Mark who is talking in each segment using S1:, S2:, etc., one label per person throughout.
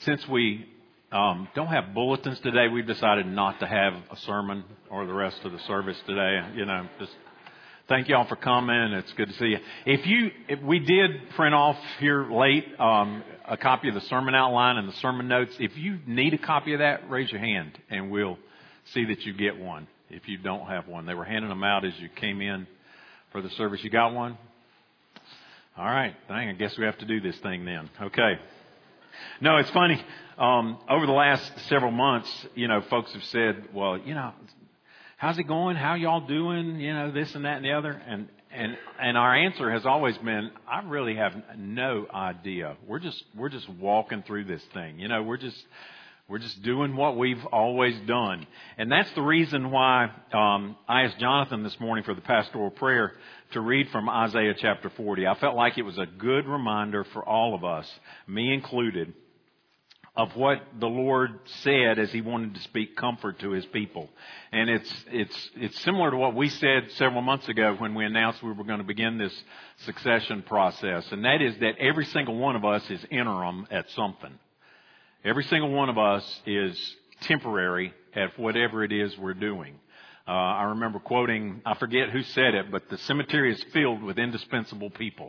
S1: Since we don't have bulletins today, we've decided not to have a sermon or the rest of the service today. Just thank y'all for coming. It's good to see you. If we did print off here late a copy of the sermon outline and the sermon notes. If you need a copy of that, raise your hand and we'll see that you get one. If you don't have one, they were handing them out as you came in for the service. You got one? All right. Dang, I guess we have to do this thing then. Okay. No, it's funny. Over the last several months, folks have said, well, how's it going? How y'all doing? This and that and the other. And our answer has always been, I really have no idea. We're just walking through this thing. We're just doing what we've always done. And that's the reason why I asked Jonathan this morning for the pastoral prayer to read from Isaiah chapter 40. I felt like it was a good reminder for all of us, me included, of what the Lord said as He wanted to speak comfort to His people. And it's similar to what we said several months ago when we announced we were going to begin this succession process. And that is that every single one of us is interim at something. Every single one of us is temporary at whatever it is we're doing. I remember quoting, I forget who said it, but the cemetery is filled with indispensable people.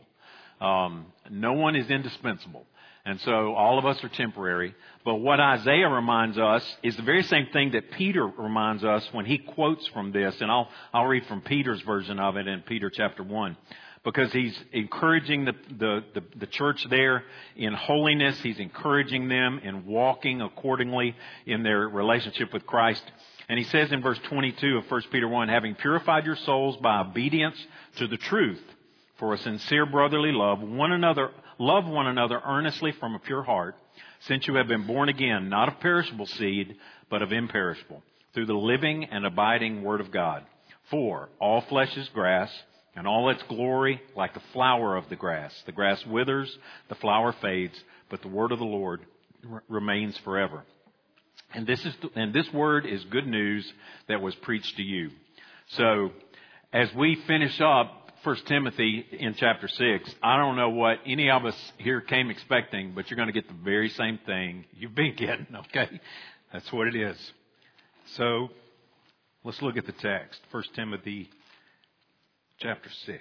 S1: No one is indispensable. And so all of us are temporary. But what Isaiah reminds us is the very same thing that Peter reminds us when he quotes from this. And I'll read from Peter's version of it in Peter chapter 1. Because he's encouraging the church there in holiness. He's encouraging them in walking accordingly in their relationship with Christ. And he says in verse 22 of 1 Peter 1, having purified your souls by obedience to the truth for a sincere brotherly love one another earnestly from a pure heart, since you have been born again, not of perishable seed, but of imperishable, through the living and abiding word of God. For all flesh is grass, and all its glory like the flower of the grass. The grass withers, the flower fades, but the word of the Lord remains forever. And this word is good news that was preached to you. So, as we finish up 1 Timothy in chapter 6, I don't know what any of us here came expecting, but you're going to get the very same thing you've been getting, okay? That's what it is. So, let's look at the text. 1 Timothy chapter 6.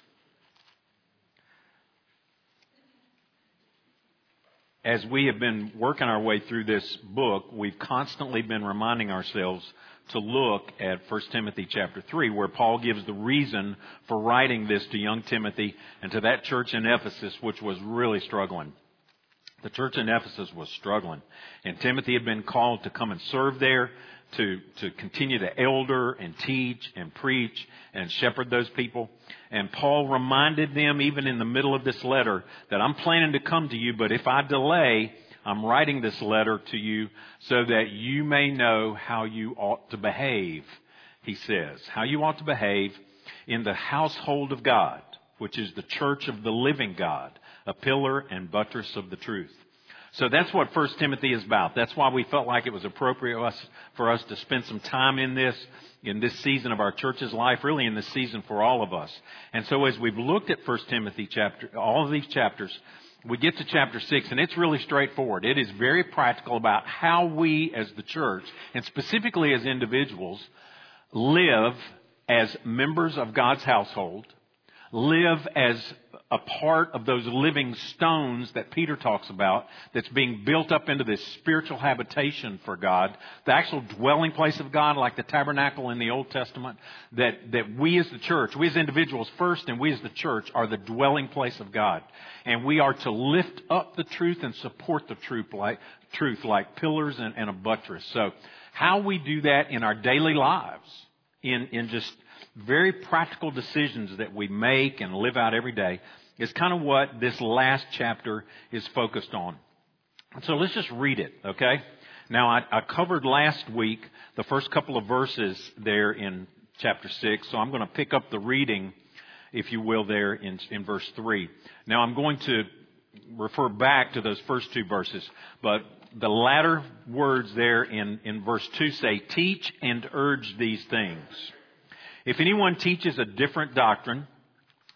S1: As we have been working our way through this book, we've constantly been reminding ourselves to look at 1 Timothy chapter 3, where Paul gives the reason for writing this to young Timothy and to that church in Ephesus, which was really struggling. The church in Ephesus was struggling, and Timothy had been called to come and serve there, to continue to elder and teach and preach and shepherd those people. And Paul reminded them, even in the middle of this letter, that I'm planning to come to you, but if I delay, I'm writing this letter to you so that you may know how you ought to behave, he says. How you ought to behave in the household of God, which is the church of the living God, a pillar and buttress of the truth. So that's what 1 Timothy is about. That's why we felt like it was appropriate for us to spend some time in this season of our church's life, really in this season for all of us. And so as we've looked at 1 Timothy chapter, all of these chapters, we get to chapter 6, and it's really straightforward. It is very practical about how we as the church, and specifically as individuals, live as members of God's household, live as a part of those living stones that Peter talks about that's being built up into this spiritual habitation for God, the actual dwelling place of God, like the tabernacle in the Old Testament, that we as the church, we as individuals first and we as the church are the dwelling place of God. And we are to lift up the truth and support the truth like pillars and a buttress. So how we do that in our daily lives, in just very practical decisions that we make and live out every day, is kind of what this last chapter is focused on. So let's just read it, okay? Now, I covered last week the first couple of verses there in chapter 6, so I'm going to pick up the reading, if you will, there in verse 3. Now, I'm going to refer back to those first two verses, but the latter words there in verse 2 say, teach and urge these things. If anyone teaches a different doctrine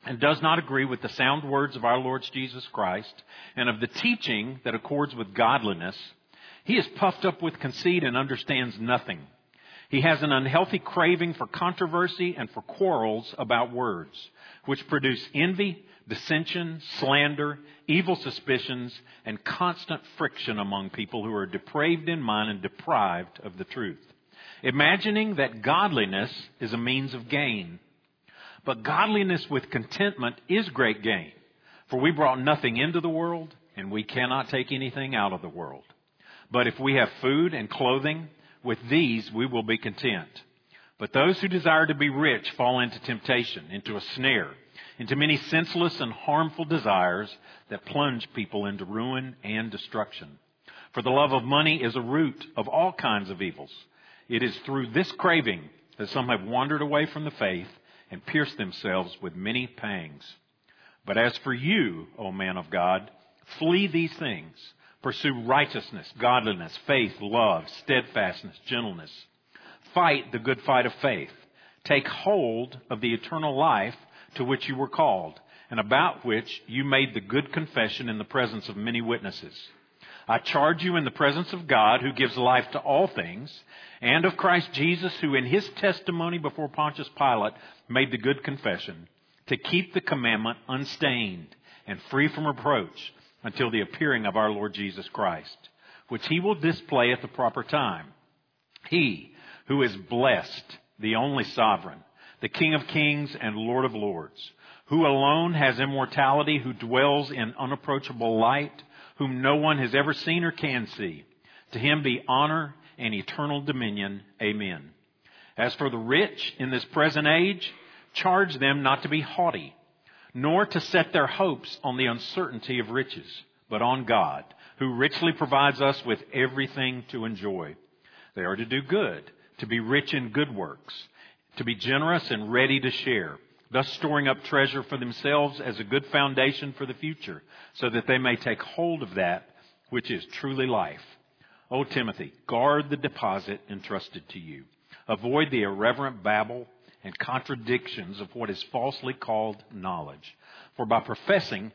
S1: and does not agree with the sound words of our Lord Jesus Christ and of the teaching that accords with godliness, he is puffed up with conceit and understands nothing. He has an unhealthy craving for controversy and for quarrels about words, which produce envy, dissension, slander, evil suspicions, and constant friction among people who are depraved in mind and deprived of the truth, imagining that godliness is a means of gain. But godliness with contentment is great gain, for we brought nothing into the world, and we cannot take anything out of the world. But if we have food and clothing, with these we will be content. But those who desire to be rich fall into temptation, into a snare, into many senseless and harmful desires that plunge people into ruin and destruction. For the love of money is a root of all kinds of evils. It is through this craving that some have wandered away from the faith and pierced themselves with many pangs. But as for you, O man of God, flee these things. Pursue righteousness, godliness, faith, love, steadfastness, gentleness. Fight the good fight of faith. Take hold of the eternal life to which you were called, and about which you made the good confession in the presence of many witnesses. I charge you in the presence of God, who gives life to all things, and of Christ Jesus, who in his testimony before Pontius Pilate made the good confession, to keep the commandment unstained and free from reproach until the appearing of our Lord Jesus Christ, which he will display at the proper time. He who is blessed, the only sovereign, the King of kings and Lord of lords, who alone has immortality, who dwells in unapproachable light, whom no one has ever seen or can see. To him be honor and eternal dominion. Amen. As for the rich in this present age, charge them not to be haughty, nor to set their hopes on the uncertainty of riches, but on God, who richly provides us with everything to enjoy. They are to do good, to be rich in good works, to be generous and ready to share, thus storing up treasure for themselves as a good foundation for the future, so that they may take hold of that which is truly life. O Timothy, guard the deposit entrusted to you. Avoid the irreverent babble and contradictions of what is falsely called knowledge. For by professing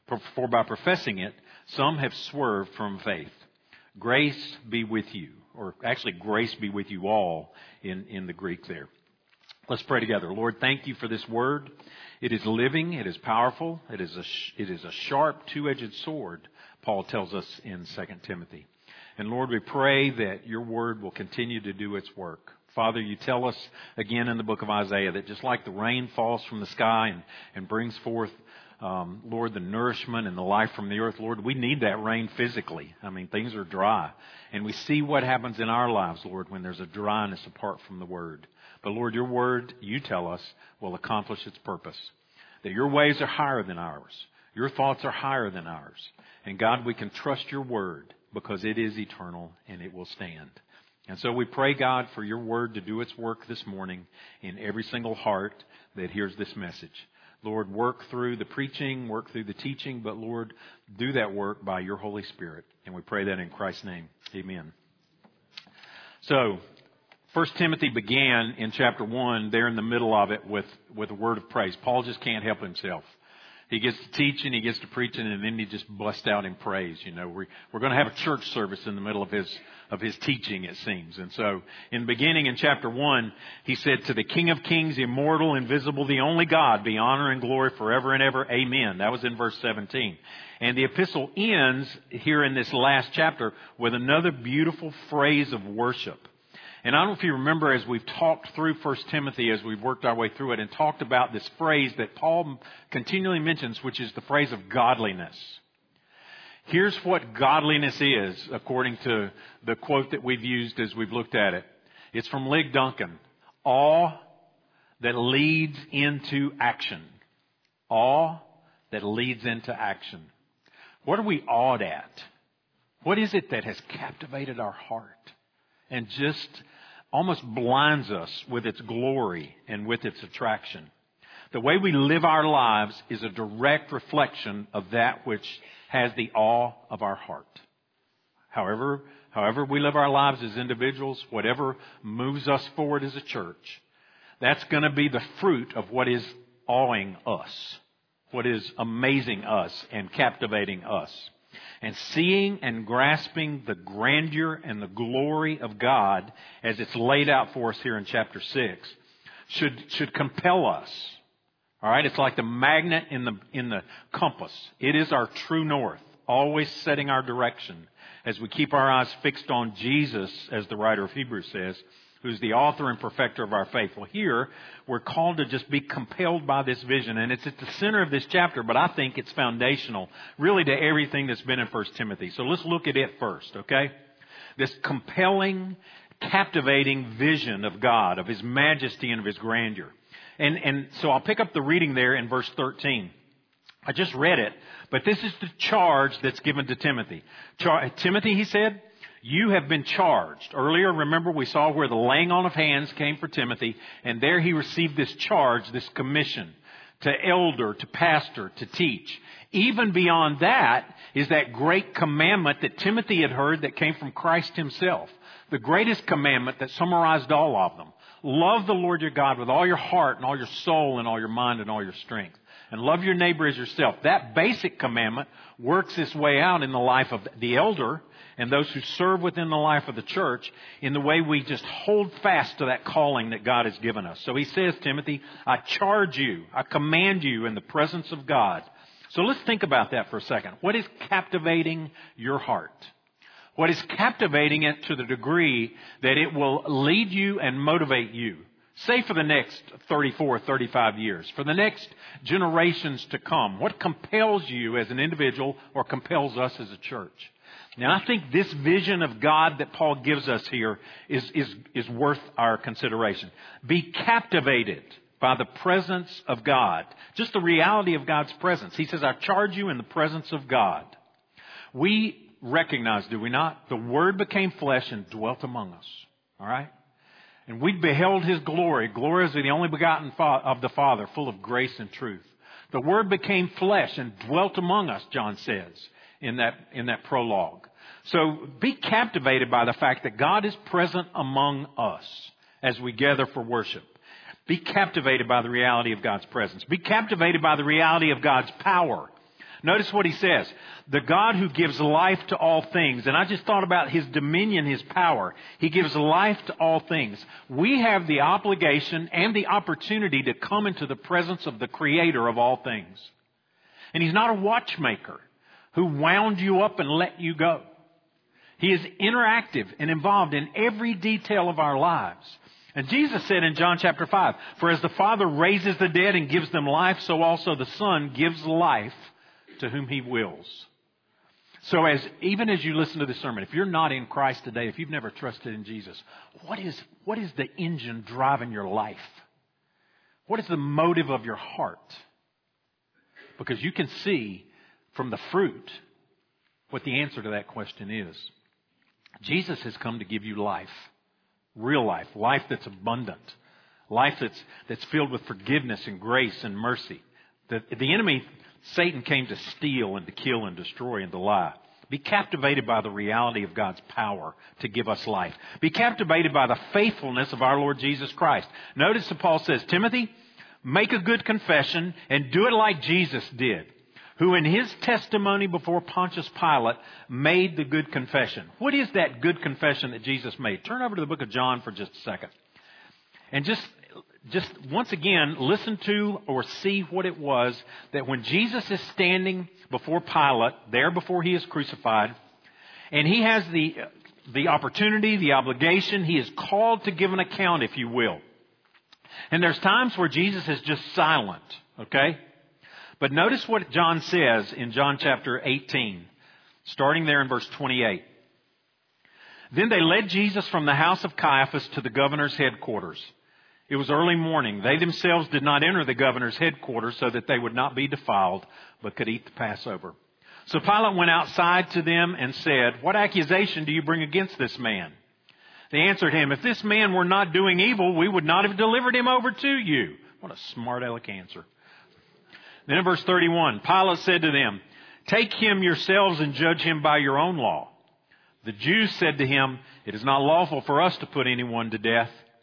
S1: it, some have swerved from faith. Grace be with you, or actually grace be with you all in the Greek there. Let's pray together. Lord, thank you for this word. It is living, it is powerful, it is a sharp two-edged sword, Paul tells us in 2 Timothy. And Lord, we pray that your word will continue to do its work. Father, you tell us again in the book of Isaiah that just like the rain falls from the sky and brings forth, Lord, the nourishment and the life from the earth, Lord, we need that rain physically. I mean, things are dry. And we see what happens in our lives, Lord, when there's a dryness apart from the word. But Lord, your word, you tell us, will accomplish its purpose. That your ways are higher than ours. Your thoughts are higher than ours. And God, we can trust your word because it is eternal and it will stand. And so we pray, God, for your word to do its work this morning in every single heart that hears this message. Lord, work through the preaching, work through the teaching, but Lord, do that work by your Holy Spirit. And we pray that in Christ's name. Amen. So, 1 Timothy began in chapter 1, there in the middle of it with a word of praise. Paul just can't help himself. He gets to teaching, he gets to preaching, and then he just busts out in praise. You know, we're going to have a church service in the middle of his teaching, it seems. And so, in the beginning in chapter 1, he said, "To the King of kings, immortal, invisible, the only God, be honor and glory forever and ever. Amen." That was in verse 17. And the epistle ends here in this last chapter with another beautiful phrase of worship. And I don't know if you remember as we've talked through 1 Timothy, as we've worked our way through it and talked about this phrase that Paul continually mentions, which is the phrase of godliness. Here's what godliness is, according to the quote that we've used as we've looked at it. It's from Lig Duncan. Awe that leads into action. Awe that leads into action. What are we awed at? What is it that has captivated our heart and just almost blinds us with its glory and with its attraction? The way we live our lives is a direct reflection of that which has the awe of our heart. However we live our lives as individuals, whatever moves us forward as a church, that's going to be the fruit of what is awing us, what is amazing us and captivating us. And seeing and grasping the grandeur and the glory of God as it's laid out for us here in chapter 6 should compel us. All right, it's like the magnet in the compass. It is our true north, always setting our direction as we keep our eyes fixed on Jesus, as the writer of Hebrews says, who's the author and perfecter of our faith. Well, here we're called to just be compelled by this vision, and it's at the center of this chapter, but I think it's foundational really to everything that's been in 1 Timothy. So let's look at it first, okay? This compelling, captivating vision of God, of His majesty and of His grandeur. And so I'll pick up the reading there in verse 13. I just read it, but this is the charge that's given to Timothy. Timothy, he said, you have been charged. Earlier, remember, we saw where the laying on of hands came for Timothy, and there he received this charge, this commission to elder, to pastor, to teach. Even beyond that is that great commandment that Timothy had heard that came from Christ Himself. The greatest commandment that summarized all of them. Love the Lord your God with all your heart and all your soul and all your mind and all your strength. And love your neighbor as yourself. That basic commandment works its way out in the life of the elder and those who serve within the life of the church in the way we just hold fast to that calling that God has given us. So he says, Timothy, I charge you, I command you in the presence of God. So let's think about that for a second. What is captivating your heart? What is captivating it to the degree that it will lead you and motivate you, say for the next 34, 35 years, for the next generations to come? What compels you as an individual or compels us as a church? Now, I think this vision of God that Paul gives us here is worth our consideration. Be captivated by the presence of God. Just the reality of God's presence. He says, I charge you in the presence of God. We recognize, do we not? The Word became flesh and dwelt among us. All right? And we beheld His glory. Glory is the only begotten of the Father, full of grace and truth. The Word became flesh and dwelt among us, John says in that prologue. So be captivated by the fact that God is present among us as we gather for worship. Be captivated by the reality of God's presence. Be captivated by the reality of God's power. Notice what he says. The God who gives life to all things. And I just thought about His dominion, His power. He gives life to all things. We have the obligation and the opportunity to come into the presence of the Creator of all things. And He's not a watchmaker who wound you up and let you go. He is interactive and involved in every detail of our lives. And Jesus said in John chapter 5, for as the Father raises the dead and gives them life, so also the Son gives life to whom He wills. So even as you listen to this sermon, if you're not in Christ today, if you've never trusted in Jesus, what is the engine driving your life? What is the motive of your heart? Because you can see from the fruit what the answer to that question is. Jesus has come to give you life. Real life. Life that's abundant. Life that's filled with forgiveness and grace and mercy. The enemy, Satan, came to steal and to kill and destroy and to lie. Be captivated by the reality of God's power to give us life. Be captivated by the faithfulness of our Lord Jesus Christ. Notice that Paul says, Timothy, make a good confession and do it like Jesus did, who in His testimony before Pontius Pilate made the good confession. What is that good confession that Jesus made? Turn over to the book of John for just a second. And just once again, listen to or see what it was that when Jesus is standing before Pilate, there before He is crucified, and He has the opportunity, the obligation, He is called to give an account, if you will. And there's times where Jesus is just silent, okay? But notice what John says in John chapter 18, starting there in verse 28. Then they led Jesus from the house of Caiaphas to the governor's headquarters. It was early morning. They themselves did not enter the governor's headquarters so that they would not be defiled, but could eat the Passover. So Pilate went outside to them and said, what accusation do you bring against this man? They answered him, if this man were not doing evil, we would not have delivered him over to you. What a smart aleck answer. Then in verse 31, Pilate said to them, take him yourselves and judge him by your own law. The Jews said to him, it is not lawful for us to put anyone to death.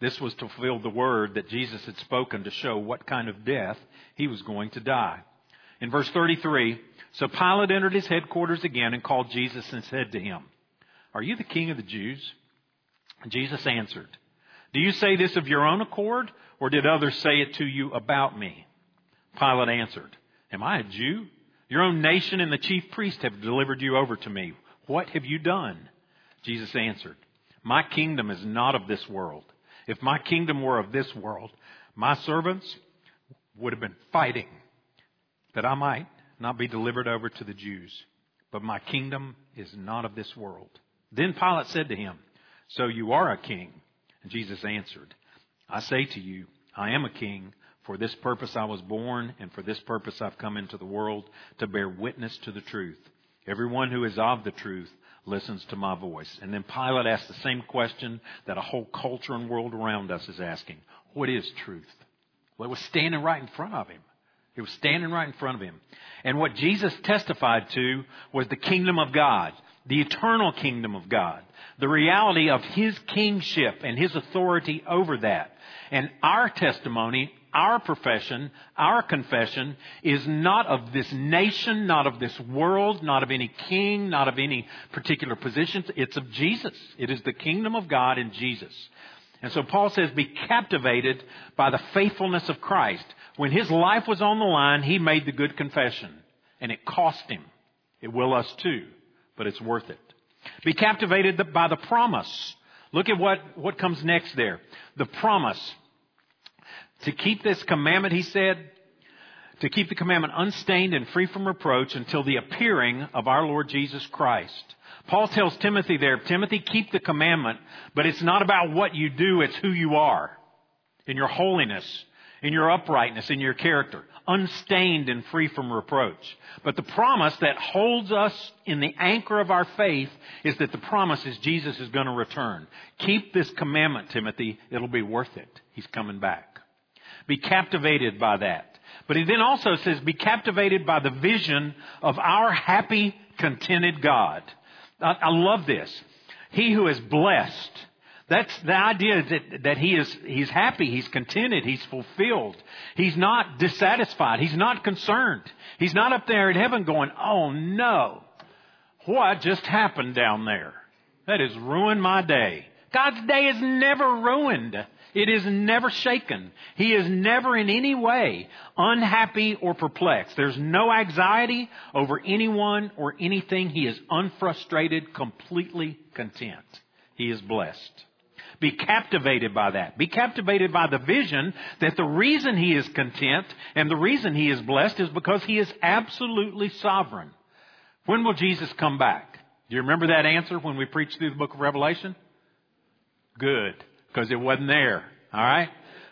S1: This was to fulfill the word that Jesus had spoken to show what kind of death he was going to die. In verse 33, so Pilate entered his headquarters again and called Jesus and said to him, "Are you the king of the Jews?" And Jesus answered, "Do you say this of your own accord, or did others say it to you about me?" Pilate answered, "Am I a Jew? Your own nation and the chief priests have delivered you over to me. What have you done?" Jesus answered, "My kingdom is not of this world. If my kingdom were of this world, my servants would have been fighting that I might not be delivered over to the Jews. But my kingdom is not of this world." Then Pilate said to him, "So you are a king?" And Jesus answered, "I say to you, I am a king. For this purpose I was born, and for this purpose I've come into the world, to bear witness to the truth. Everyone who is of the truth listens to my voice." And then Pilate asked the same question that a whole culture and world around us is asking. What is truth? Well, it was standing right in front of him. It was standing right in front of him. And what Jesus testified to was the kingdom of God, the eternal kingdom of God, the reality of his kingship and his authority over that. And our testimony, our profession, our confession is not of this nation, not of this world, not of any king, not of any particular positions. It's of Jesus. It is the kingdom of God in Jesus. And so Paul says, be captivated by the faithfulness of Christ. When his life was on the line, he made the good confession. And it cost him. It will us too. But it's worth it. Be captivated by the promise. Look at what comes next there. The promise. To keep this commandment, he said, to keep the commandment unstained and free from reproach until the appearing of our Lord Jesus Christ. Paul tells Timothy there, Timothy, keep the commandment, but it's not about what you do, it's who you are. In your holiness, in your uprightness, in your character. Unstained and free from reproach. But the promise that holds us in the anchor of our faith is that the promise is Jesus is going to return. Keep this commandment, Timothy. It'll be worth it. He's coming back. Be captivated by that. But he then also says, be captivated by the vision of our happy, contented God. I love this. He who is blessed. That's the idea that he's happy, he's contented, he's fulfilled. He's not dissatisfied. He's not concerned. He's not up there in heaven going, oh no, what just happened down there? That has ruined my day. God's day is never ruined. It is never shaken. He is never in any way unhappy or perplexed. There's no anxiety over anyone or anything. He is unfrustrated, completely content. He is blessed. Be captivated by that. Be captivated by the vision that the reason he is content and the reason he is blessed is because he is absolutely sovereign. When will Jesus come back? Do you remember that answer when we preached through the book of Revelation? Good, because it wasn't there. All right?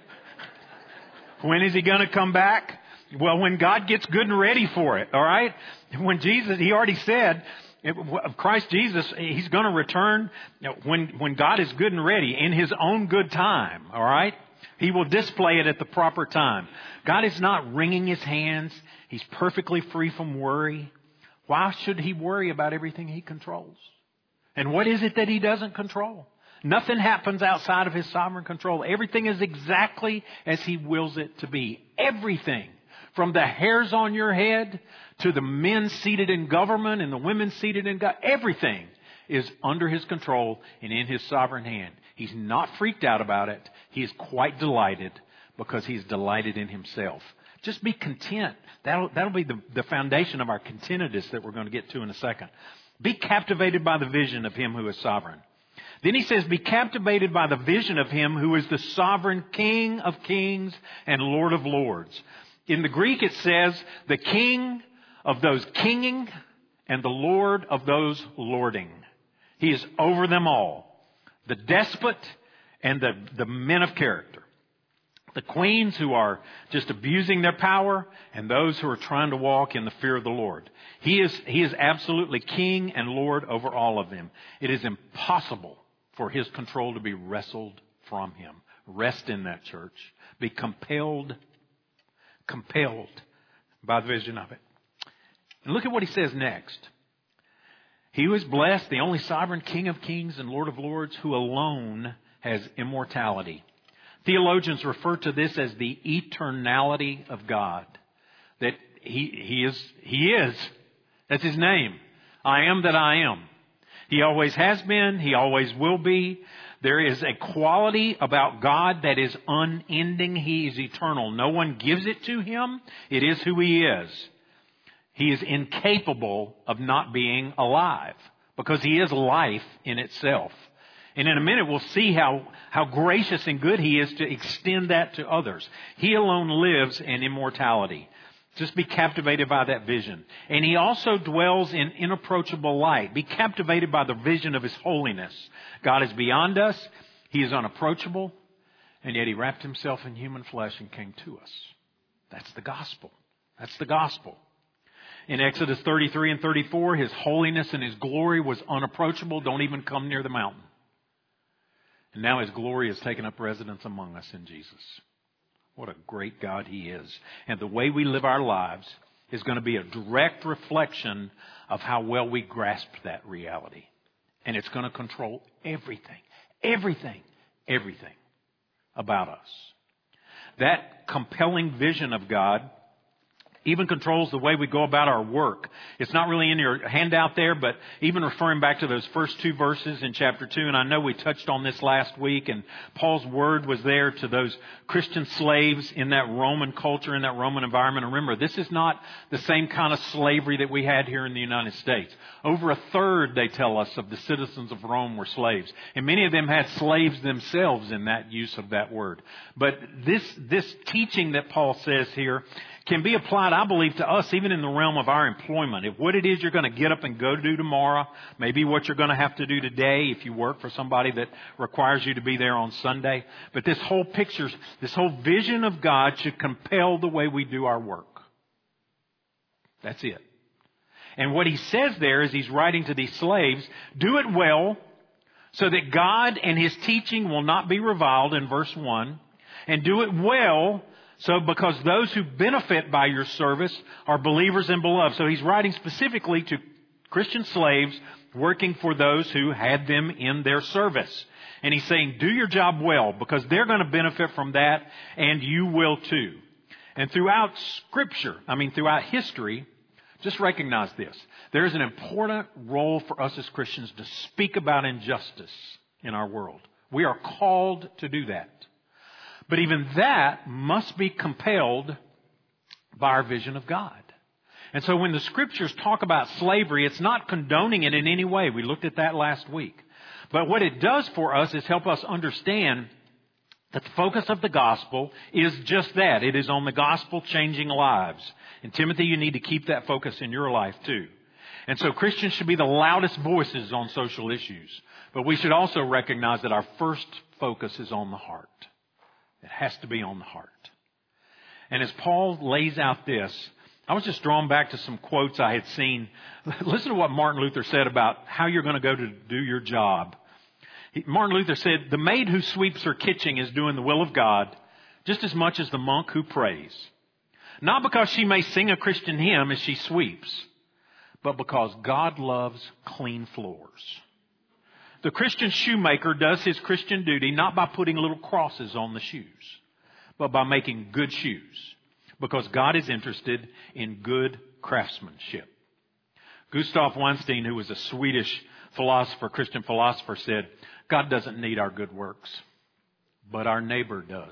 S1: When is he going to come back? Well, when God gets good and ready for it. All right? When Jesus, he already said, Christ Jesus, he's going to return when God is good and ready in his own good time. All right? He will display it at the proper time. God is not wringing his hands. He's perfectly free from worry. Why should he worry about everything he controls? And what is it that he doesn't control? Nothing happens outside of his sovereign control. Everything is exactly as he wills it to be. Everything. From the hairs on your head to the men seated in government and the women seated in government. Everything is under his control and in his sovereign hand. He's not freaked out about it. He is quite delighted because he's delighted in himself. Just be content. That'll be the foundation of our contentedness that we're going to get to in a second. Be captivated by the vision of him who is sovereign. Then he says, be captivated by the vision of him who is the sovereign King of kings and Lord of lords. In the Greek it says, the King of those kinging and the Lord of those lording. He is over them all. The despot and the men of character. The queens who are just abusing their power and those who are trying to walk in the fear of the Lord. He is absolutely King and Lord over all of them. It is impossible for his control to be wrestled from him. Rest in that, church. Be compelled by the vision of it. And look at what he says next. He who is blessed, the only sovereign King of kings and Lord of lords, who alone has immortality. Theologians refer to this as the eternality of God. That He is. That's His name. I am that I am. He always has been. He always will be. There is a quality about God that is unending. He is eternal. No one gives it to Him. It is who He is. He is incapable of not being alive because He is life in itself. And in a minute we'll see how gracious and good He is to extend that to others. He alone lives in immortality. Just be captivated by that vision. And He also dwells in inapproachable light. Be captivated by the vision of His holiness. God is beyond us. He is unapproachable. And yet He wrapped Himself in human flesh and came to us. That's the gospel. That's the gospel. In Exodus 33 and 34, His holiness and His glory was unapproachable. Don't even come near the mountain. And now His glory has taken up residence among us in Jesus. What a great God He is. And the way we live our lives is going to be a direct reflection of how well we grasp that reality. And it's going to control everything about us. That compelling vision of God even controls the way we go about our work. It's not really in your handout there, but even referring back to those first two verses in chapter 2, and I know we touched on this last week, and Paul's word was there to those Christian slaves in that Roman culture, in that Roman environment. And remember, this is not the same kind of slavery that we had here in the United States. Over a third, they tell us, of the citizens of Rome were slaves. And many of them had slaves themselves in that use of that word. But this teaching that Paul says here can be applied, I believe, to us even in the realm of our employment. If what it is you're going to get up and go do tomorrow, maybe what you're going to have to do today if you work for somebody that requires you to be there on Sunday. But this whole picture, this whole vision of God should compel the way we do our work. That's it. And what he says there is he's writing to these slaves, do it well so that God and His teaching will not be reviled in verse 1. And do it well so because those who benefit by your service are believers and beloved. So he's writing specifically to Christian slaves working for those who had them in their service. And he's saying, do your job well because they're going to benefit from that and you will too. And throughout Scripture, throughout history, just recognize this. There is an important role for us as Christians to speak about injustice in our world. We are called to do that. But even that must be compelled by our vision of God. And so when the Scriptures talk about slavery, it's not condoning it in any way. We looked at that last week. But what it does for us is help us understand that the focus of the gospel is just that. It is on the gospel changing lives. And Timothy, you need to keep that focus in your life too. And so Christians should be the loudest voices on social issues. But we should also recognize that our first focus is on the heart. It has to be on the heart. And as Paul lays out this, I was just drawn back to some quotes I had seen. Listen to what Martin Luther said about how you're going to go to do your job. Martin Luther said, the maid who sweeps her kitchen is doing the will of God just as much as the monk who prays. Not because she may sing a Christian hymn as she sweeps, but because God loves clean floors. The Christian shoemaker does his Christian duty not by putting little crosses on the shoes, but by making good shoes, because God is interested in good craftsmanship. Gustav Weinstein, who was a Swedish Christian philosopher, said, God doesn't need our good works, but our neighbor does.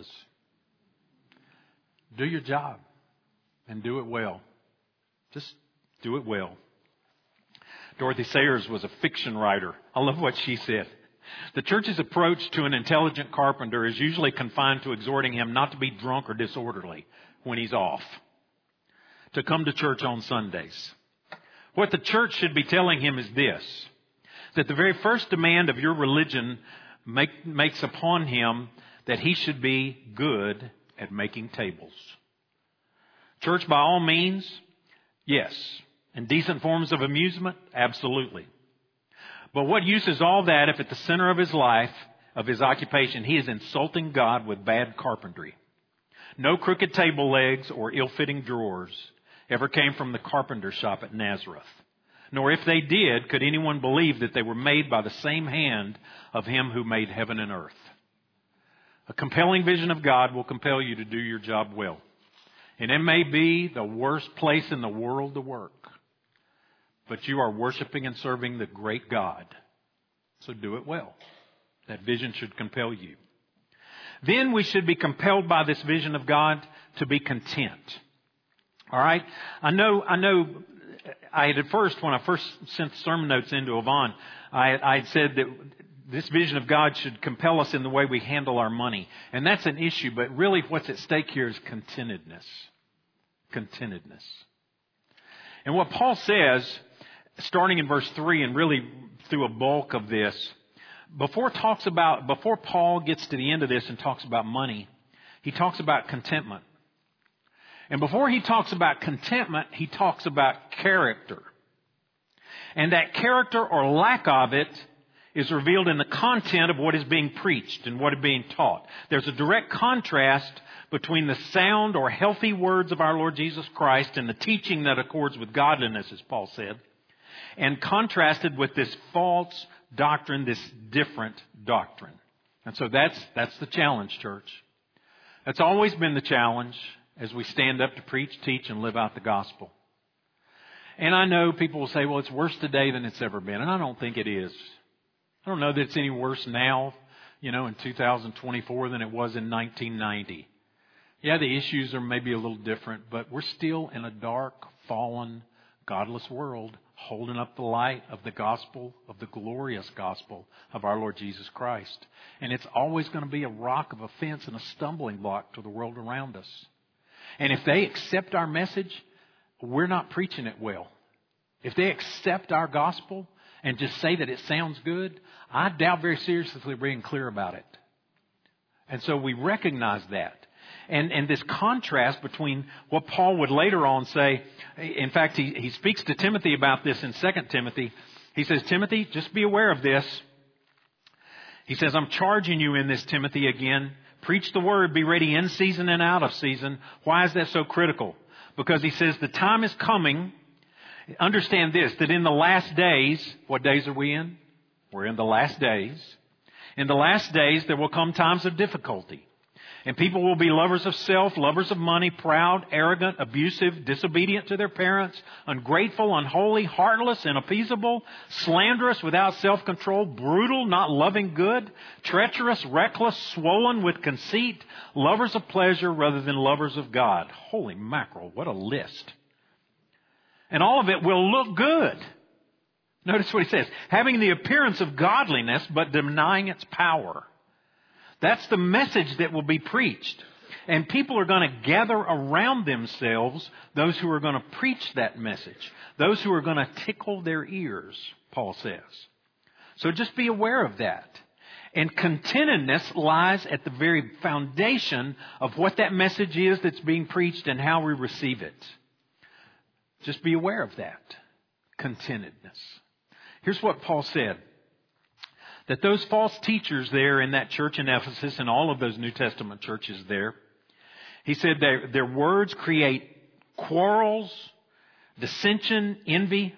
S1: Do your job and do it well. Just do it well. Dorothy Sayers was a fiction writer. I love what she said. The church's approach to an intelligent carpenter is usually confined to exhorting him not to be drunk or disorderly when he's off, to come to church on Sundays. What the church should be telling him is this, that the very first demand of your religion makes upon him that he should be good at making tables. Church, by all means, yes. And decent forms of amusement? Absolutely. But what use is all that if at the center of his life, of his occupation, he is insulting God with bad carpentry? No crooked table legs or ill-fitting drawers ever came from the carpenter shop at Nazareth. Nor if they did, could anyone believe that they were made by the same hand of Him who made heaven and earth. A compelling vision of God will compel you to do your job well. And it may be the worst place in the world to work, but you are worshiping and serving the great God. So do it well. That vision should compel you. Then we should be compelled by this vision of God to be content. All right? I know I had at first, when I first sent the sermon notes into Yvonne, I had said that this vision of God should compel us in the way we handle our money. And that's an issue, but really what's at stake here is contentedness. Contentedness. And what Paul says, starting in verse 3 and really through a bulk of this, before Paul gets to the end of this and talks about money, he talks about contentment. And before he talks about contentment, he talks about character. And that character or lack of it is revealed in the content of what is being preached and what is being taught. There's a direct contrast between the sound or healthy words of our Lord Jesus Christ and the teaching that accords with godliness, as Paul said, and contrasted with this false doctrine, this different doctrine. And so that's the challenge, church. That's always been the challenge as we stand up to preach, teach, and live out the gospel. And I know people will say, well, it's worse today than it's ever been. And I don't think it is. I don't know that it's any worse now, in 2024 than it was in 1990. Yeah, the issues are maybe a little different, but we're still in a dark, fallen, godless world holding up the light of the gospel, of the glorious gospel of our Lord Jesus Christ. And it's always going to be a rock of offense and a stumbling block to the world around us. And if they accept our message, we're not preaching it well. If they accept our gospel and just say that it sounds good, I doubt very seriously we're being clear about it. And so we recognize that. And this contrast between what Paul would later on say, in fact, he speaks to Timothy about this in 2 Timothy. He says, Timothy, just be aware of this. He says, I'm charging you in this, Timothy, again. Preach the word, be ready in season and out of season. Why is that so critical? Because he says the time is coming. Understand this, that in the last days, what days are we in? We're in the last days. In the last days, there will come times of difficulty. And people will be lovers of self, lovers of money, proud, arrogant, abusive, disobedient to their parents, ungrateful, unholy, heartless, unappeasable, slanderous, without self-control, brutal, not loving good, treacherous, reckless, swollen with conceit, lovers of pleasure rather than lovers of God. Holy mackerel, what a list. And all of it will look good. Notice what he says. Having the appearance of godliness, but denying its power. That's the message that will be preached. And people are going to gather around themselves those who are going to preach that message. Those who are going to tickle their ears, Paul says. So just be aware of that. And contentedness lies at the very foundation of what that message is that's being preached and how we receive it. Just be aware of that. Contentedness. Here's what Paul said. That those false teachers there in that church in Ephesus and all of those New Testament churches there, he said their words create quarrels, dissension, envy.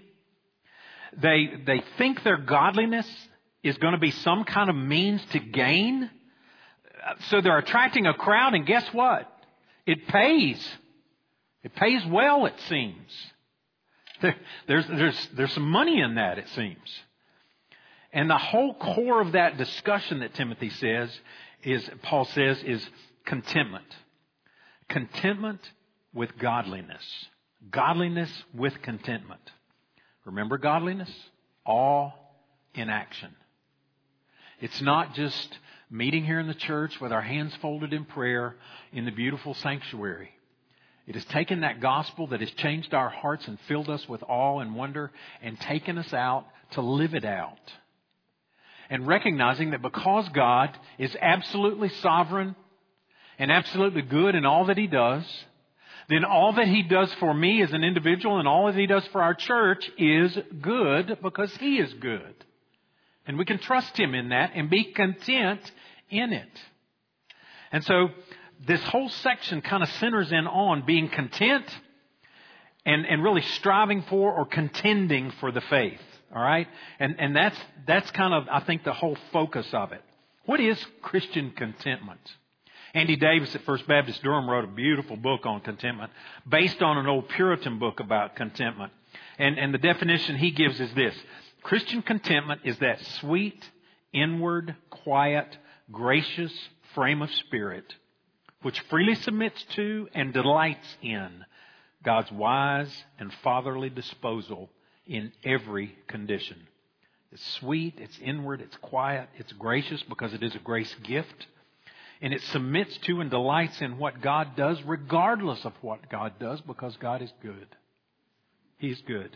S1: They think their godliness is going to be some kind of means to gain. So they're attracting a crowd, and guess what? It pays. It pays well, it seems. There's some money in that, it seems. And the whole core of that discussion that Timothy says Paul says, is contentment. Contentment with godliness. Godliness with contentment. Remember godliness? All in action. It's not just meeting here in the church with our hands folded in prayer in the beautiful sanctuary. It has taken that gospel that has changed our hearts and filled us with awe and wonder and taken us out to live it out. And recognizing that because God is absolutely sovereign and absolutely good in all that He does, then all that He does for me as an individual and all that He does for our church is good because He is good. And we can trust Him in that and be content in it. And so this whole section kind of centers in on being content and really striving for or contending for the faith. All right? And that's kind of, I think, the whole focus of it. What is Christian contentment? Andy Davis at First Baptist Durham wrote a beautiful book on contentment based on an old Puritan book about contentment. And the definition he gives is this. Christian contentment is that sweet, inward, quiet, gracious frame of spirit which freely submits to and delights in God's wise and fatherly disposal in every condition. It's sweet, it's inward, it's quiet, it's gracious because it is a grace gift. And it submits to and delights in what God does regardless of what God does because God is good. He's good.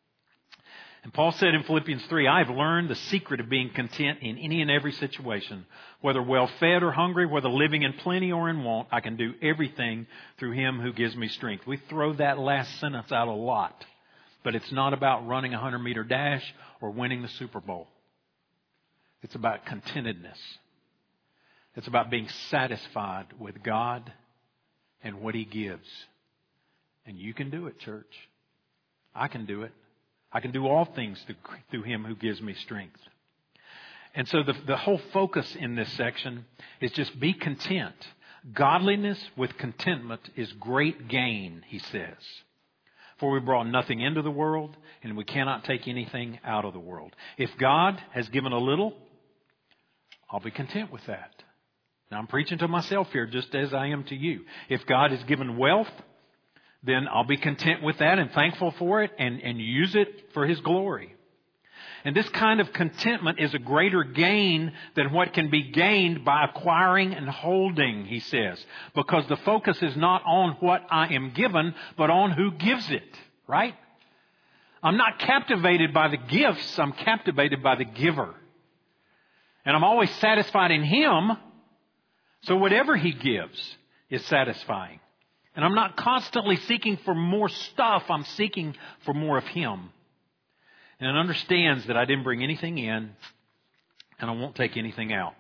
S1: And Paul said in Philippians 3, I have learned the secret of being content in any and every situation. Whether well fed or hungry, whether living in plenty or in want, I can do everything through Him who gives me strength. We throw that last sentence out a lot. But it's not about running a 100-meter dash or winning the Super Bowl. It's about contentedness. It's about being satisfied with God and what He gives. And you can do it, church. I can do it. I can do all things through Him who gives me strength. And so the whole focus in this section is just be content. Godliness with contentment is great gain, he says. For we brought nothing into the world, and we cannot take anything out of the world. If God has given a little, I'll be content with that. Now, I'm preaching to myself here just as I am to you. If God has given wealth, then I'll be content with that and thankful for it and use it for His glory. And this kind of contentment is a greater gain than what can be gained by acquiring and holding, he says. Because the focus is not on what I am given, but on who gives it, right? I'm not captivated by the gifts, I'm captivated by the giver. And I'm always satisfied in Him. So whatever He gives is satisfying. And I'm not constantly seeking for more stuff. I'm seeking for more of Him. And it understands that I didn't bring anything in and I won't take anything out.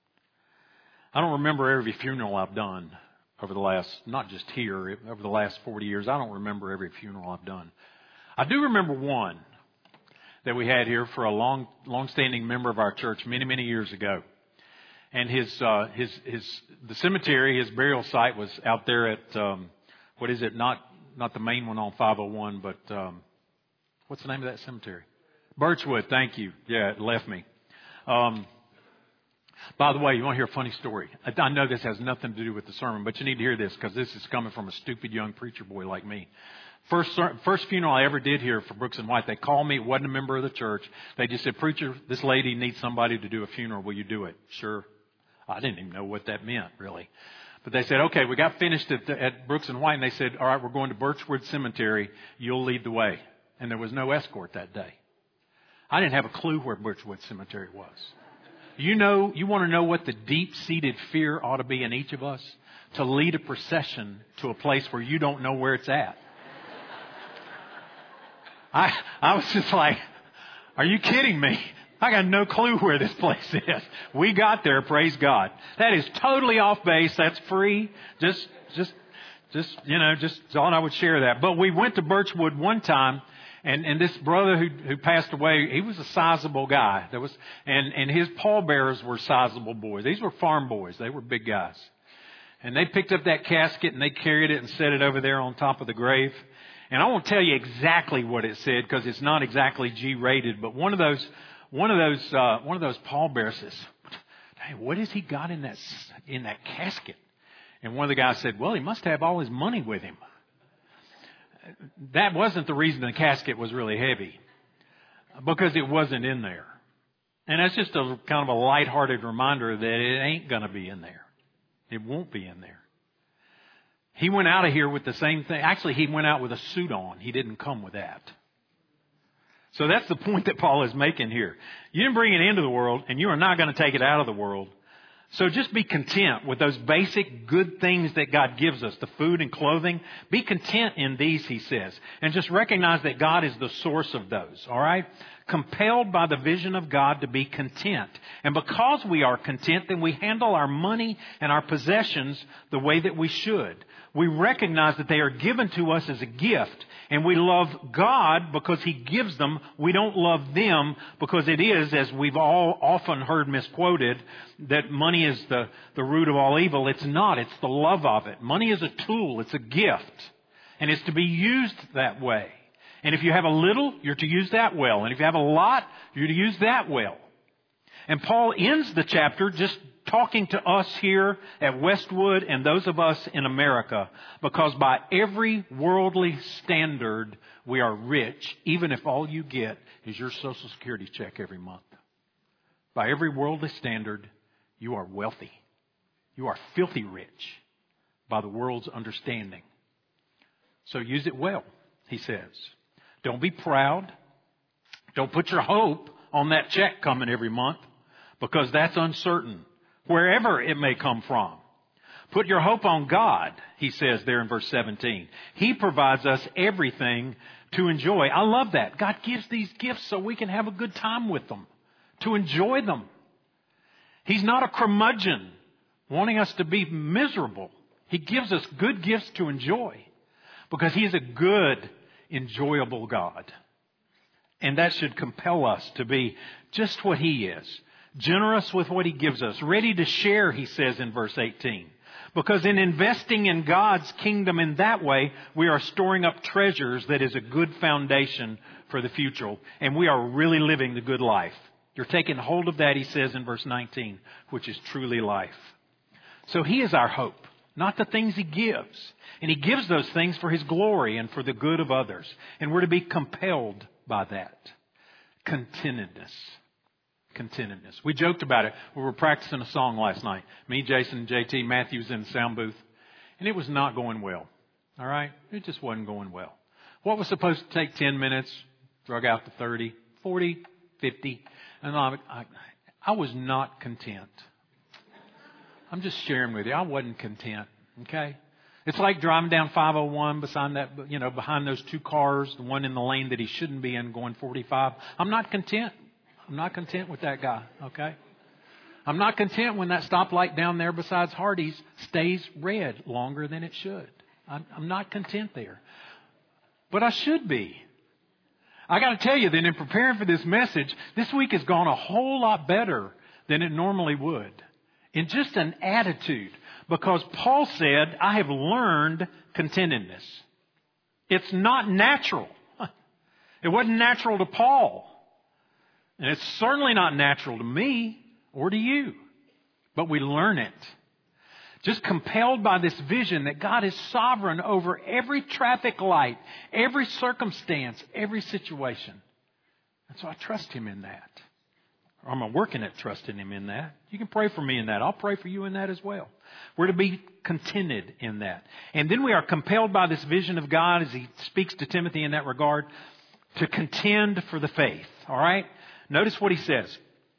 S1: I don't remember every funeral I've done over the last, not just here, over the last 40 years. I don't remember every funeral I've done. I do remember one that we had here for a long-standing member of our church many, many years ago. And the cemetery, his burial site was out there at, what is it? Not the main one on 501, but, what's the name of that cemetery? Birchwood, thank you. Yeah, it left me. By the way, you want to hear a funny story? I know this has nothing to do with the sermon, but you need to hear this because this is coming from a stupid young preacher boy like me. First funeral I ever did here for Brooks and White, they called me, wasn't a member of the church. They just said, preacher, this lady needs somebody to do a funeral. Will you do it? Sure. I didn't even know what that meant, really. But they said, okay, we got finished at Brooks and White, and they said, all right, we're going to Birchwood Cemetery. You'll lead the way. And there was no escort that day. I didn't have a clue where Birchwood Cemetery was. You want to know what the deep-seated fear ought to be in each of us? To lead a procession to a place where you don't know where it's at. I was just like, are you kidding me? I got no clue where this place is. We got there, praise God. That is totally off base. That's free. Just thought I would share that. But we went to Birchwood one time, and this brother who passed away, he was a sizable guy. And his pallbearers were sizable boys. These were farm boys. They were big guys. And they picked up that casket and they carried it and set it over there on top of the grave. And I won't tell you exactly what it said because it's not exactly G-rated, but one of those pallbearers says, "Hey, what has he got in that casket?" And one of the guys said, "Well, he must have all his money with him." That wasn't the reason the casket was really heavy, because it wasn't in there. And that's just a kind of a lighthearted reminder that it ain't going to be in there. It won't be in there. He went out of here with the same thing. Actually, he went out with a suit on. He didn't come with that. So that's the point that Paul is making here. You didn't bring it into the world, and you are not going to take it out of the world. So just be content with those basic good things that God gives us, the food and clothing. Be content in these, he says. And just recognize that God is the source of those, all right? Compelled by the vision of God to be content. And because we are content, then we handle our money and our possessions the way that we should. we recognize that they are given to us as a gift. And we love God because He gives them. We don't love them because it is, as we've all often heard misquoted, that money is the root of all evil. It's not. It's the love of it. Money is a tool. It's a gift. And it's to be used that way. And if you have a little, you're to use that well. And if you have a lot, you're to use that well. And Paul ends the chapter just talking to us here at Westwood and those of us in America, because by every worldly standard, we are rich, even if all you get is your Social Security check every month. By every worldly standard, you are wealthy. You are filthy rich by the world's understanding. So use it well, he says. Don't be proud. Don't put your hope on that check coming every month, because that's uncertain, wherever it may come from. Put your hope on God, he says there in verse 17. He provides us everything to enjoy. I love that. God gives these gifts so we can have a good time with them, to enjoy them. He's not a curmudgeon wanting us to be miserable. He gives us good gifts to enjoy because He is a good, enjoyable God. And that should compel us to be just what He is. Generous with what He gives us. Ready to share, he says in verse 18. Because in investing in God's kingdom in that way, we are storing up treasures that is a good foundation for the future. And we are really living the good life. You're taking hold of that, he says in verse 19, which is truly life. So He is our hope, not the things He gives. And He gives those things for His glory and for the good of others. And we're to be compelled by that. Contentedness. We joked about it. We were practicing a song last night. Me, Jason, and JT, Matthew's in the sound booth. And it was not going well. All right? It just wasn't going well. What was supposed to take 10 minutes, drug out to 30, 40, 50. And I was not content. I'm just sharing with you. I wasn't content. Okay? It's like driving down 501 behind those two cars, the one in the lane that he shouldn't be in going 45. I'm not content. I'm not content with that guy, okay? I'm not content when that stoplight down there besides Hardee's stays red longer than it should. I'm not content there. But I should be. I got to tell you that in preparing for this message, this week has gone a whole lot better than it normally would. In just an attitude. Because Paul said, I have learned contentedness. It's not natural. It wasn't natural to Paul. And it's certainly not natural to me or to you. But we learn it. Just compelled by this vision that God is sovereign over every traffic light, every circumstance, every situation. And so I trust Him in that. Or I'm working at trusting Him in that. You can pray for me in that. I'll pray for you in that as well. We're to be contented in that. And then we are compelled by this vision of God as He speaks to Timothy in that regard to contend for the faith. All right? Notice what he says.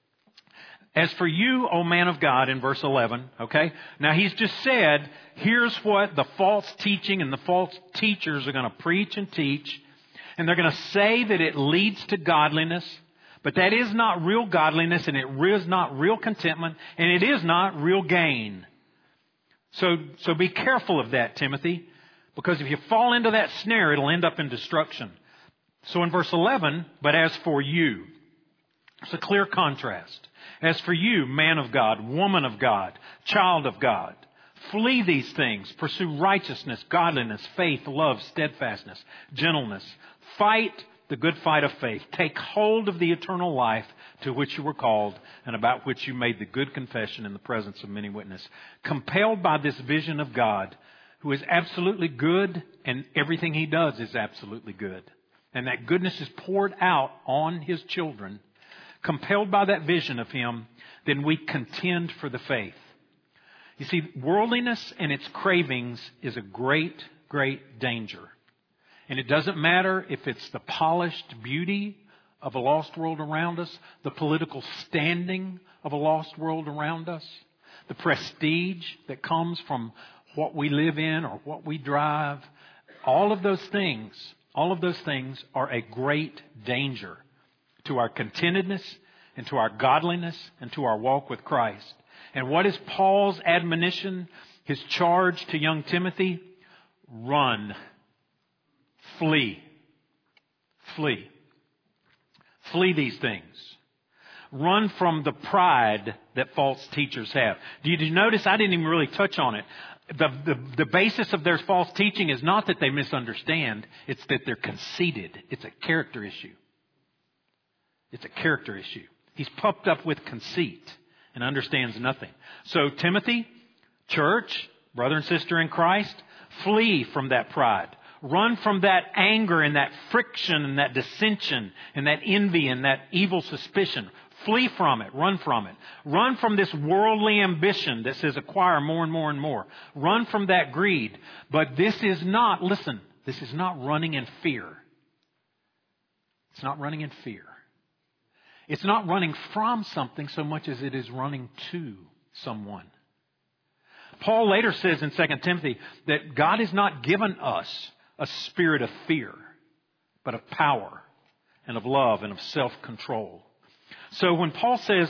S1: As for you, O man of God, in verse 11, okay? Now he's just said, here's what the false teaching and the false teachers are going to preach and teach. And they're going to say that it leads to godliness. But that is not real godliness, and it is not real contentment, and it is not real gain. So be careful of that, Timothy, because if you fall into that snare, it'll end up in destruction. So in verse 11, but as for you, it's a clear contrast. As for you, man of God, woman of God, child of God, flee these things. Pursue righteousness, godliness, faith, love, steadfastness, gentleness. Fight the good fight of faith. Take hold of the eternal life to which you were called and about which you made the good confession in the presence of many witnesses. Compelled by this vision of God, who is absolutely good, and everything He does is absolutely good. And that goodness is poured out on His children. Compelled by that vision of Him, then we contend for the faith. You see, worldliness and its cravings is a great, great danger. And it doesn't matter if it's the polished beauty of a lost world around us, the political standing of a lost world around us, the prestige that comes from what we live in or what we drive. All of those things are a great danger to our contentedness and to our godliness and to our walk with Christ. And what is Paul's admonition, his charge to young Timothy? run, flee, flee. Flee these things. Run from the pride that false teachers have. Did you notice I didn't even really touch on it? The basis of their false teaching is not that they misunderstand. It's that they're conceited. It's a character issue. It's a character issue. He's puffed up with conceit and understands nothing. So Timothy, church, brother and sister in Christ, flee from that pride. Run from that anger and that friction and that dissension and that envy and that evil suspicion. Flee from it. Run from it. Run from this worldly ambition that says acquire more and more and more. Run from that greed. But this is not, listen, this is not running in fear. It's not running in fear. It's not running from something so much as it is running to someone. Paul later says in 2 Timothy that God has not given us a spirit of fear, but of power and of love and of self-control. So when Paul says,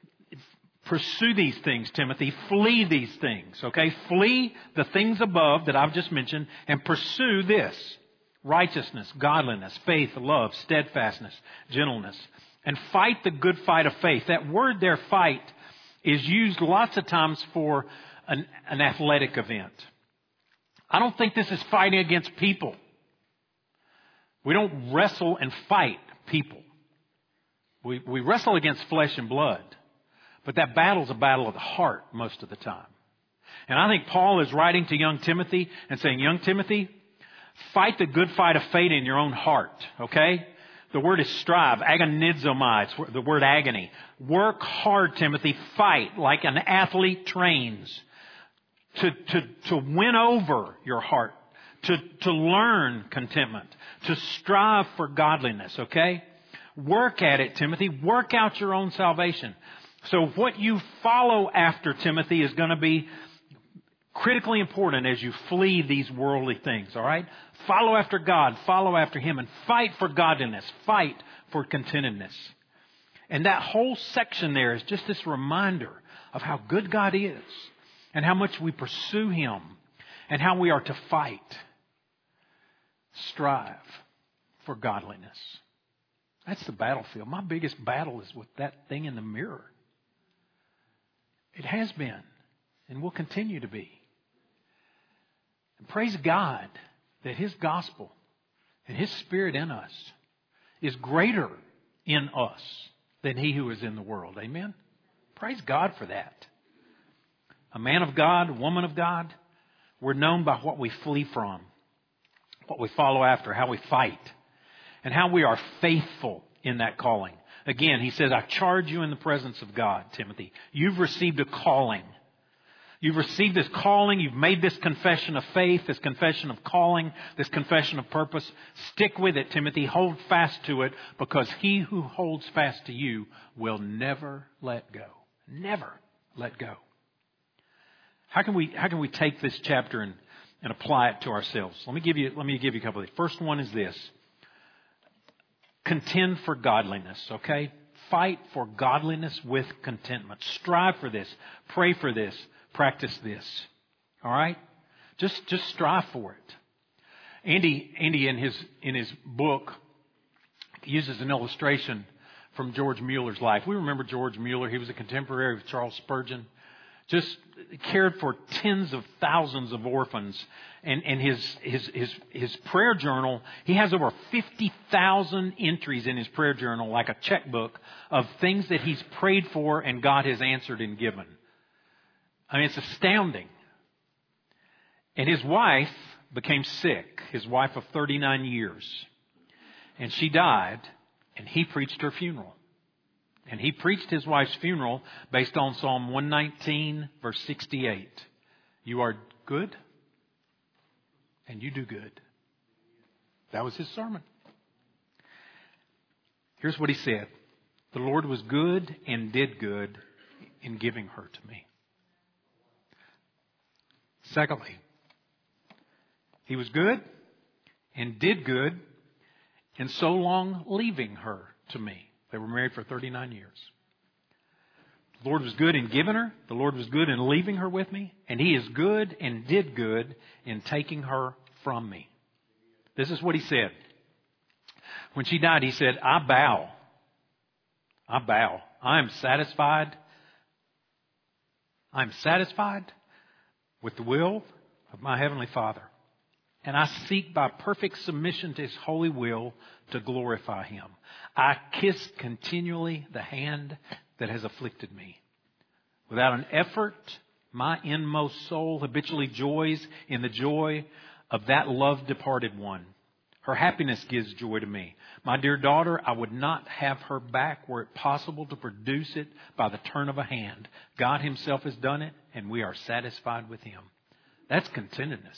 S1: pursue these things, Timothy, flee these things, okay? Flee the things above that I've just mentioned and pursue this: righteousness, godliness, faith, love, steadfastness, gentleness. And fight the good fight of faith. That word there, fight, is used lots of times for an athletic event. I don't think this is fighting against people. We don't wrestle and fight people. We wrestle against flesh and blood. But that battle's a battle of the heart most of the time. And I think Paul is writing to young Timothy and saying, young Timothy, fight the good fight of faith in your own heart, okay? The word is strive, agonizomai, it's the word agony. Work hard, Timothy. Fight like an athlete trains to win over your heart, to learn contentment, to strive for godliness, okay? Work at it, Timothy. Work out your own salvation. So what you follow after, Timothy, is going to be critically important as you flee these worldly things, all right? Follow after God, follow after Him, and fight for godliness, fight for contentedness. And that whole section there is just this reminder of how good God is and how much we pursue Him and how we are to fight, strive for godliness. That's the battlefield. My biggest battle is with that thing in the mirror. It has been and will continue to be. And praise God that His gospel and His Spirit in us is greater in us than he who is in the world. Amen? Praise God for that. A man of God, a woman of God, we're known by what we flee from, what we follow after, how we fight, and how we are faithful in that calling. Again, he says, I charge you in the presence of God, Timothy. You've received a calling. You've received this calling. You've made this confession of faith, this confession of calling, this confession of purpose. Stick with it, Timothy. Hold fast to it, because he who holds fast to you will never let go. Never let go. How can we take this chapter and apply it to ourselves? Let me give you a couple of these. First one is this. Contend for godliness, okay? Fight for godliness with contentment. Strive for this. Pray for this. Practice this. All right? Just strive for it. Andy in his book uses an illustration from George Mueller's life. We remember George Mueller. He was a contemporary of Charles Spurgeon. Just cared for tens of thousands of orphans. And his prayer journal, he has over 50,000 entries in his prayer journal, like a checkbook, of things that he's prayed for and God has answered and given. I mean, it's astounding. And his wife became sick, his wife of 39 years. And she died, and he preached her funeral. And he preached his wife's funeral based on Psalm 119, verse 68. You are good, and you do good. That was his sermon. Here's what he said. The Lord was good and did good in giving her to me. Secondly, he was good and did good in so long leaving her to me. They were married for 39 years. The Lord was good in giving her. The Lord was good in leaving her with me. And He is good and did good in taking her from me. This is what he said. When she died, he said, I bow. I am satisfied. I am satisfied with the will of my Heavenly Father. And I seek by perfect submission to His holy will to glorify Him. I kiss continually the hand that has afflicted me. Without an effort, my inmost soul habitually joys in the joy of that loved departed one. Her happiness gives joy to me. My dear daughter, I would not have her back were it possible to produce it by the turn of a hand. God Himself has done it, and we are satisfied with Him. That's contentedness.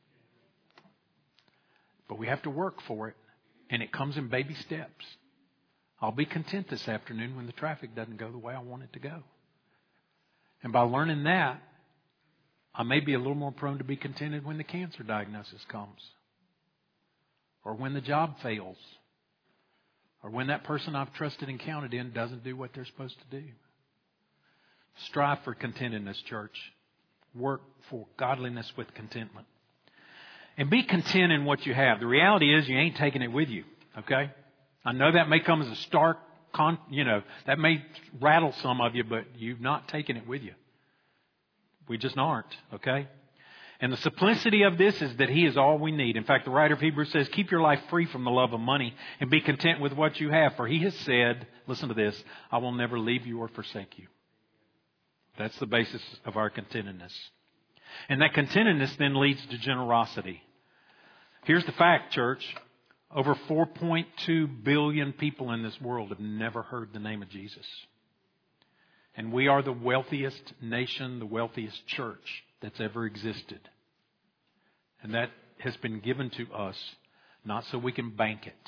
S1: But we have to work for it, and it comes in baby steps. I'll be content this afternoon when the traffic doesn't go the way I want it to go. And by learning that, I may be a little more prone to be contented when the cancer diagnosis comes. Or when the job fails. Or when that person I've trusted and counted in doesn't do what they're supposed to do. Strive for contentedness, church. Work for godliness with contentment. And be content in what you have. The reality is you ain't taking it with you. Okay? I know that may come as a stark, that may rattle some of you, but you've not taken it with you. We just aren't. Okay? And the simplicity of this is that He is all we need. In fact, the writer of Hebrews says, keep your life free from the love of money and be content with what you have. For He has said, listen to this, I will never leave you or forsake you. That's the basis of our contentedness. And that contentedness then leads to generosity. Here's the fact, church. Over 4.2 billion people in this world have never heard the name of Jesus. And we are the wealthiest nation, the wealthiest church that's ever existed. And that has been given to us not so we can bank it,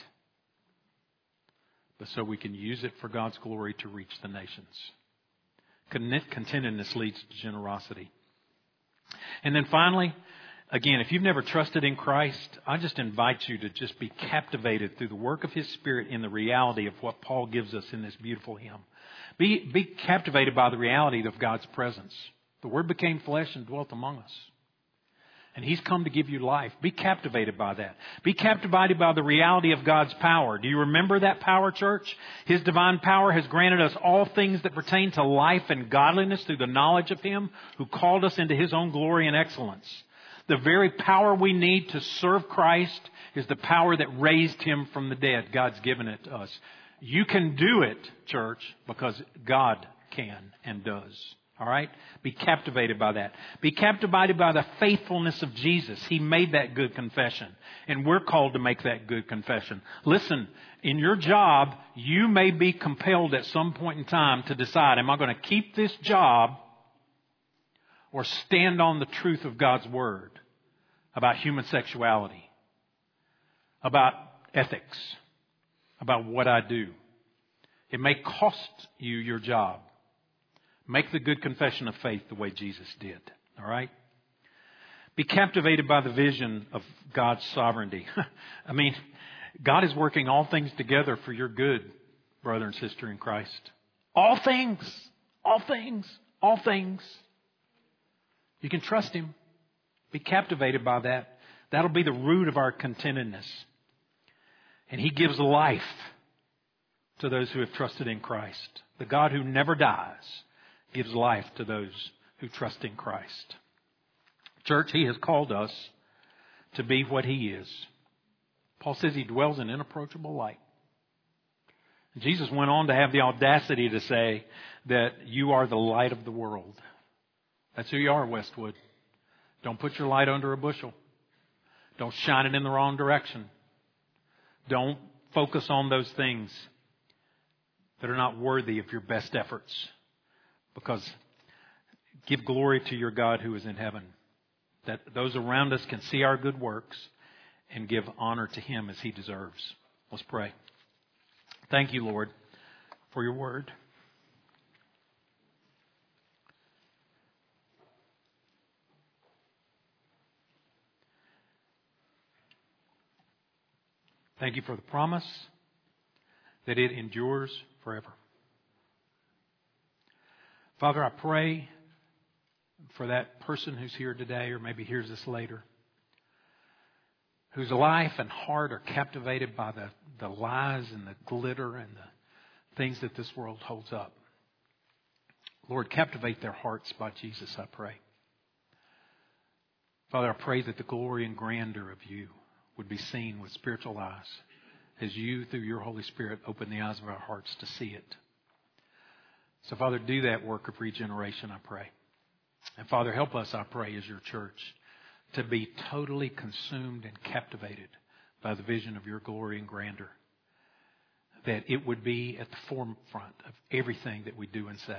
S1: but so we can use it for God's glory to reach the nations. Contentedness leads to generosity. And then finally, again, if you've never trusted in Christ, I just invite you to just be captivated through the work of His Spirit in the reality of what Paul gives us in this beautiful hymn. Be captivated by the reality of God's presence. The Word became flesh and dwelt among us. And He's come to give you life. Be captivated by that. Be captivated by the reality of God's power. Do you remember that power, church? His divine power has granted us all things that pertain to life and godliness through the knowledge of Him who called us into His own glory and excellence. The very power we need to serve Christ is the power that raised Him from the dead. God's given it to us. You can do it, church, because God can and does. All right? Be captivated by that. Be captivated by the faithfulness of Jesus. He made that good confession. And we're called to make that good confession. Listen, in your job, you may be compelled at some point in time to decide, am I going to keep this job or stand on the truth of God's Word about human sexuality, about ethics, about what I do? It may cost you your job. Make the good confession of faith the way Jesus did. All right? Be captivated by the vision of God's sovereignty. I mean, God is working all things together for your good, brother and sister in Christ. All things. All things. All things. You can trust Him. Be captivated by that. That'll be the root of our contentedness. And He gives life to those who have trusted in Christ. The God who never dies gives life to those who trust in Christ. Church, He has called us to be what He is. Paul says He dwells in inapproachable light. Jesus went on to have the audacity to say that you are the light of the world. That's who you are, Westwood. Don't put your light under a bushel. Don't shine it in the wrong direction. Don't focus on those things that are not worthy of your best efforts. Because give glory to your God who is in heaven. That those around us can see our good works and give honor to Him as He deserves. Let's pray. Thank you, Lord, for your word. Thank you for the promise that it endures forever. Father, I pray for that person who's here today or maybe hears this later,
S2: whose life and heart are captivated by the lies and the glitter and the things that this world holds up. Lord, captivate their hearts by Jesus, I pray. Father, I pray that the glory and grandeur of you would be seen with spiritual eyes as you, through your Holy Spirit, open the eyes of our hearts to see it. So, Father, do that work of regeneration, I pray. And, Father, help us, I pray, as your church, to be totally consumed and captivated by the vision of your glory and grandeur. That it would be at the forefront of everything that we do and say.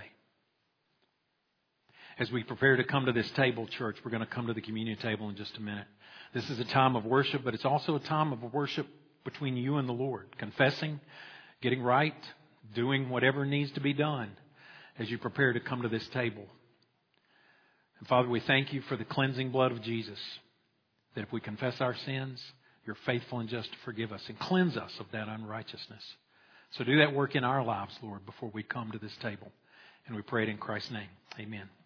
S2: As we prepare to come to this table, church, we're going to come to the communion table in just a minute. This is a time of worship, but it's also a time of worship between you and the Lord. Confessing, getting right, doing whatever needs to be done as you prepare to come to this table. And Father, we thank you for the cleansing blood of Jesus. That if we confess our sins, you're faithful and just to forgive us and cleanse us of that unrighteousness. So do that work in our lives, Lord, before we come to this table. And we pray it in Christ's name. Amen.